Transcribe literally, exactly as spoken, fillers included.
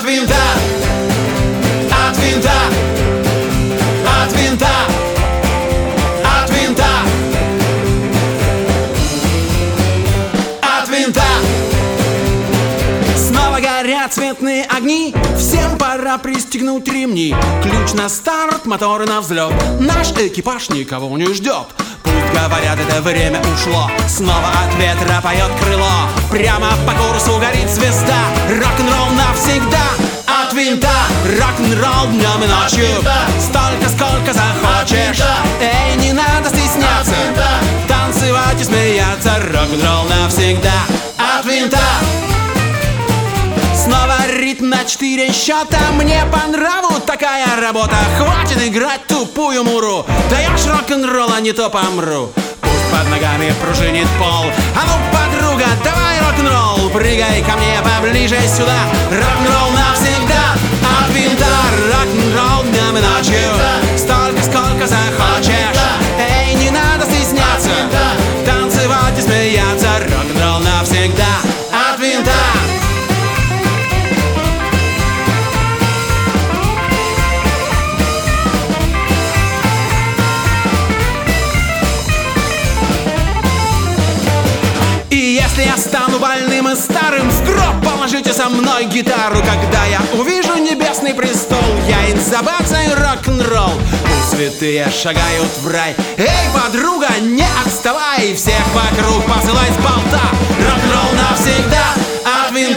винта, от винта, от винта, от винта, от винта. Снова горят цветные огни, всем пора пристегнуть ремни. Ключ на старт, моторы на взлет, наш экипаж никого не ждет. Пусть говорят, это время ушло, снова от ветра поет крыло. Прямо по курсу горит звезда, рок-н-ролл навсегда. От винта, рок-н-ролл днем и ночью, столько, сколько захочешь. Эй, не надо стесняться, танцевать и смеяться. Рок-н-ролл навсегда. От винта. Снова ритм на четыре счета. Мне по нраву такая работа. Хватит играть тупую муру. Даешь рок-н-ролл, а не то помру. Пусть под ногами пружинит пол. А ну, подруга, давай рок-н-ролл. Прыгай ко мне поближе сюда. Рок-н-ролл навсегда. От винта, рок-н-ролл днем и ночью, столько, сколько захочешь. Эй, не надо стесняться, танцевать и смеяться. Рок-н-ролл навсегда. От винта. Если я стану больным и старым, в гроб положите со мной гитару. Когда я увижу небесный престол, я им забацаю рок-н-ролл. Пусть святые шагают в рай. Эй, подруга, не отставай, всех вокруг посылай с болта. Рок-н-ролл навсегда. От винта.